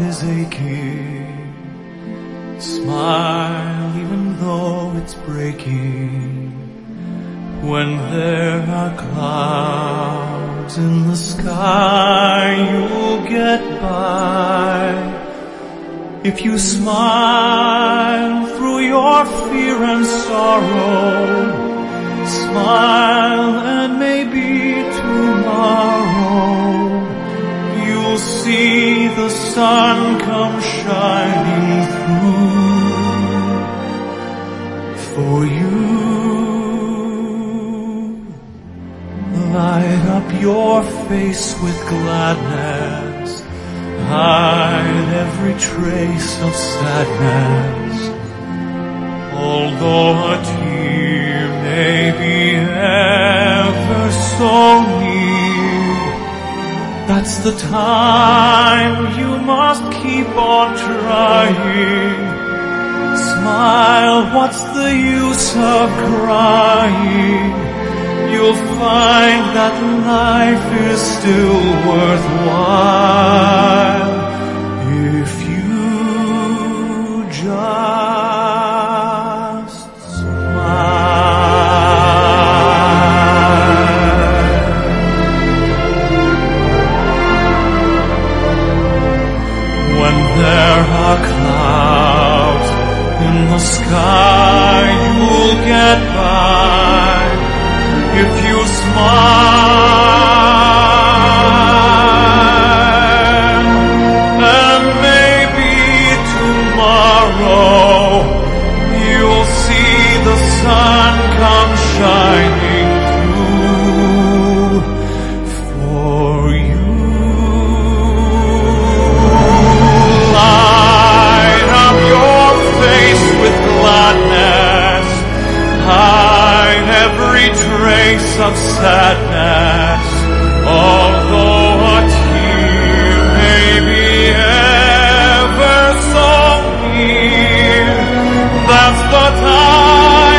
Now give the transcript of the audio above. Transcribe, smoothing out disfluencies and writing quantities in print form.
is aching. Smile even though it's breaking. When there are clouds in the sky, you'll get by. If you smile through your fear and sorrow, smile and maybe tomorrow you'll see the sun come shining through for you. Light up your face with gladness, hide every trace of sadness. Although a tear may be ever so near, that's the time you must keep on trying. Smile, what's the use of crying? You'll find that life is still worthwhile if you just smile. When there are clouds in the sky, you'll get by. If you smile, and maybe tomorrow you'll see the sun come shining through for you. Light up your face with gladness, hide every trace of sadness. Although a tear may be ever so near, that's the time